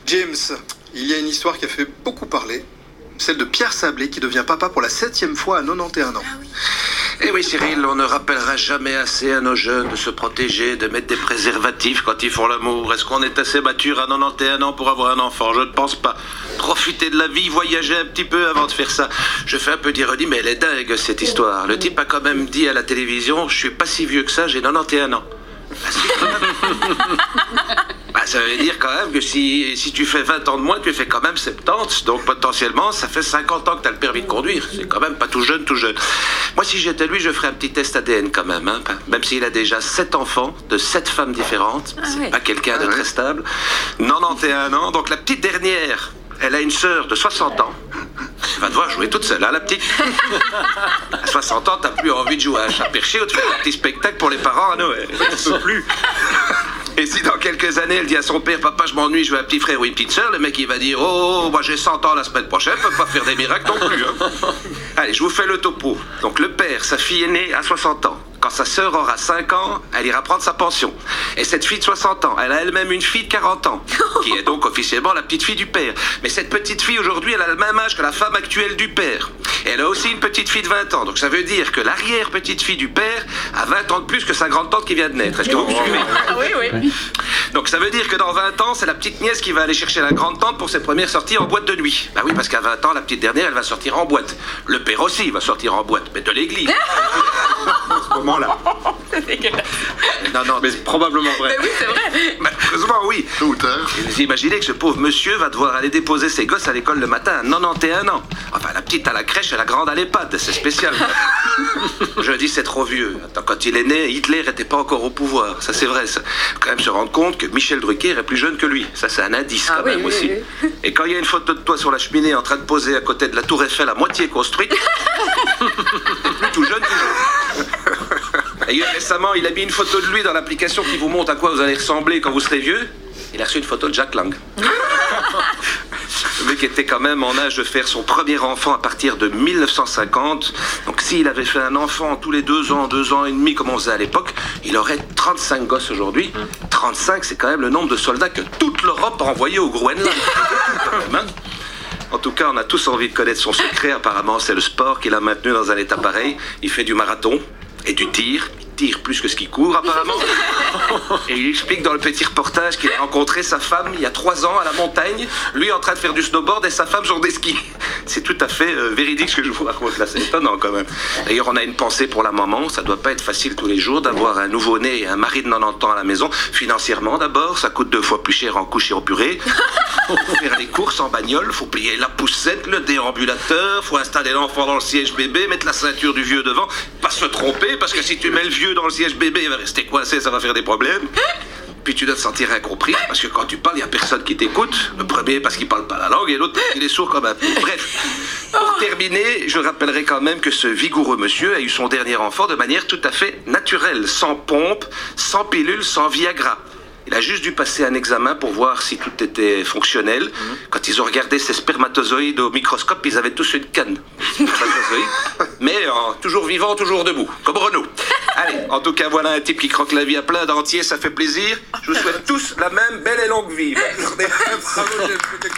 James, il y a une histoire qui a fait beaucoup parler. Celle de Pierre Sablé qui devient papa pour la 7e fois à 91 ans. Eh oui, Cyril, on ne rappellera jamais assez à nos jeunes de se protéger, de mettre des préservatifs quand ils font l'amour. Est-ce qu'on est assez mature à 91 ans pour avoir un enfant? Je ne pense pas. Profiter de la vie, voyager un petit peu avant de faire ça. Je fais un peu d'ironie, mais elle est dingue, cette histoire. Le type a quand même dit à la télévision, je suis pas si vieux que ça, j'ai 91 ans. Ah, si, quand même. Bah, ça veut dire quand même que si tu fais 20 ans de moins, tu fais quand même 70. Donc potentiellement, ça fait 50 ans que tu as le permis de conduire. C'est quand même pas tout jeune, tout jeune. Moi, si j'étais lui, je ferais un petit test ADN quand même. Hein. Même s'il a déjà 7 enfants de 7 femmes différentes. C'est pas quelqu'un de très stable. 91 ans. Donc la petite dernière, elle a une sœur de 60 ans. Elle va devoir jouer toute seule, hein, la petite. À 60 ans, t'as plus envie de jouer à un chat perché ou de faire un petit spectacle pour les parents à Noël. On peut plus. Et si dans quelques années, elle dit à son père, papa, je m'ennuie, je veux un petit frère ou une petite sœur, le mec, il va dire, oh, moi j'ai 100 ans la semaine prochaine, je peux pas faire des miracles non plus. Hein. Allez, je vous fais le topo. Donc le père, sa fille est née à 60 ans. Quand sa sœur aura 5 ans, elle ira prendre sa pension. Et cette fille de 60 ans, elle a elle-même une fille de 40 ans, qui est donc officiellement la petite fille du père. Mais cette petite fille, aujourd'hui, elle a le même âge que la femme actuelle du père. Et elle a aussi une petite fille de 20 ans. Donc ça veut dire que l'arrière-petite fille du père a 20 ans de plus que sa grande-tante qui vient de naître. Est-ce que vous me suivez? Oui. Donc ça veut dire que dans 20 ans, c'est la petite nièce qui va aller chercher la grande-tante pour ses premières sorties en boîte de nuit. Bah oui, parce qu'à 20 ans, la petite dernière, elle va sortir en boîte. Le père aussi va sortir en boîte, mais de l'église. À ce moment-là. C'est dégueulasse. Non, mais c'est probablement vrai. Mais oui, c'est vrai. Malheureusement, oui. Tôt ou tard. Et vous imaginez que ce pauvre monsieur va devoir aller déposer ses gosses à l'école le matin à 91 ans. Enfin, la petite à la crèche et la grande à l'EHPAD, c'est spécial. Je dis c'est trop vieux. Attends, quand il est né, Hitler était pas encore au pouvoir. Ça, c'est vrai. Ça. Faut quand même se rendre compte que Michel Drucker est plus jeune que lui. Ça, c'est un indice quand même aussi. Oui. Et quand il y a une photo de toi sur la cheminée en train de poser à côté de la tour Eiffel à moitié construite, t'es plus tout jeune, Et récemment, il a mis une photo de lui dans l'application qui vous montre à quoi vous allez ressembler quand vous serez vieux. Il a reçu une photo de Jack Lang. Le mec était quand même en âge de faire son premier enfant à partir de 1950. Donc s'il avait fait un enfant tous les 2 ans et demi, comme on faisait à l'époque, il aurait 35 gosses aujourd'hui. 35, c'est quand même le nombre de soldats que toute l'Europe a envoyé au Groenland. En tout cas, on a tous envie de connaître son secret. Apparemment, c'est le sport qui l'a maintenu dans un état pareil. Il fait du marathon et du tir. Il tire plus que ce qu'il court, apparemment. Et il explique dans le petit reportage qu'il a rencontré sa femme il y a 3 ans à la montagne. Lui en train de faire du snowboard et sa femme sur des skis. C'est tout à fait véridique ce que je vous raconte là. C'est étonnant quand même. D'ailleurs, on a une pensée pour la maman. Ça doit pas être facile tous les jours d'avoir un nouveau-né et un mari de 90 ans à la maison. Financièrement d'abord, ça coûte 2 fois plus cher en couches et au purée. Faut faire les courses en bagnole, faut payer la poussette, le déambulateur, faut installer l'enfant dans le siège bébé, mettre la ceinture du vieux devant, pas se tromper, parce que si tu mets le vieux dans le siège bébé, il va rester coincé, ça va faire des problèmes. Puis tu dois te sentir incompris, parce que quand tu parles, il n'y a personne qui t'écoute. Le premier parce qu'il parle pas la langue, et l'autre parce qu'il est sourd comme un peu. Bref, pour terminer, je rappellerai quand même que ce vigoureux monsieur a eu son dernier enfant de manière tout à fait naturelle, sans pompe, sans pilule, sans Viagra. Il a juste dû passer un examen pour voir si tout était fonctionnel. Quand ils ont regardé ces spermatozoïdes au microscope, ils avaient tous une canne. Mais toujours vivant, toujours debout, comme Renaud. Allez, en tout cas, voilà un type qui croque la vie à plein dentier, ça fait plaisir. Je vous souhaite tous la même belle et longue vie.